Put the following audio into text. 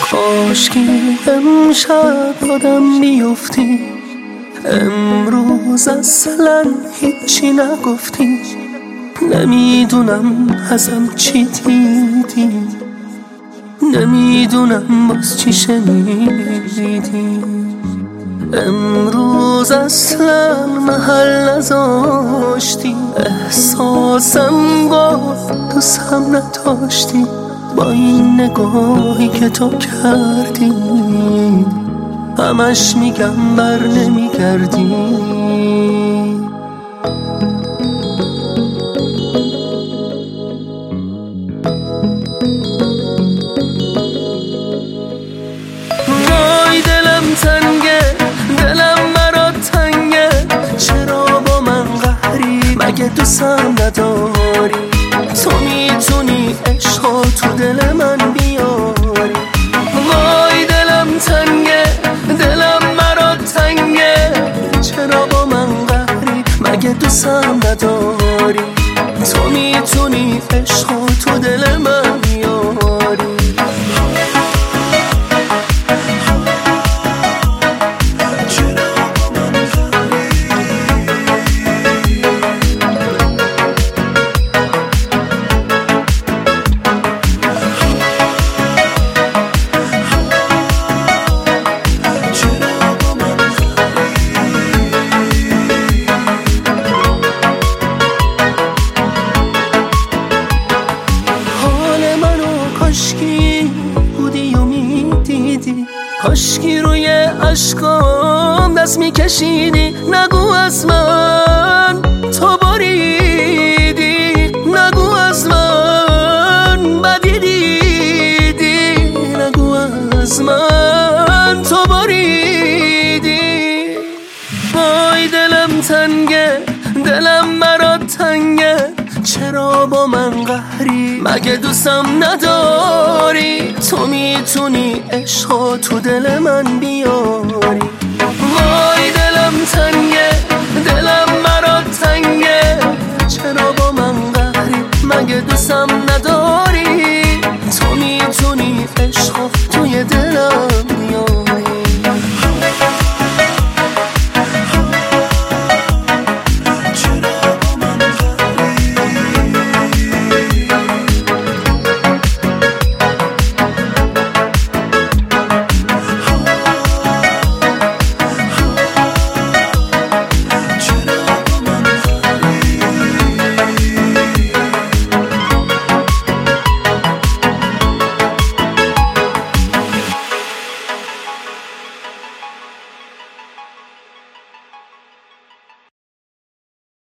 کاشکی امشب آدم بیفتی، امروز اصلا هیچی نگفتی. نمیدونم ازم چی دیدی، نمیدونم باز چی شنیدی. امروز اصلا محل نذاشتی، احساسم گفت دوستم نداشتی. با این نگاهی که تو کردی همش میگم بر نمیگردی. وای دلم تنگه، دلم برات تنگه، چرا با من قهری؟ مگه دوستم نداری؟ تو میتونی عشقا تو دل من بیاری. وای دلم تنگه، دلم برات تنگه، چرا با من قهری؟ مگه دوستم نداری؟ تو میتونی عشقا تو دل من بیاری. کاشکی بودی و میدیدی، کاشکی روی عشقام دست میکشیدی. نگو از من تو بریدی، نگو از من بدی دیدی، نگو از من تو بریدی. وای دلم تنگه، دلم برات تنگه، چرا با من قهری؟ مگه دوستم نداری؟ تو میتونی عشقا تو دل من بیاری. وای دلم تنگه، دلم برات تنگه، چرا با من قهری؟ مگه دوستم نداری؟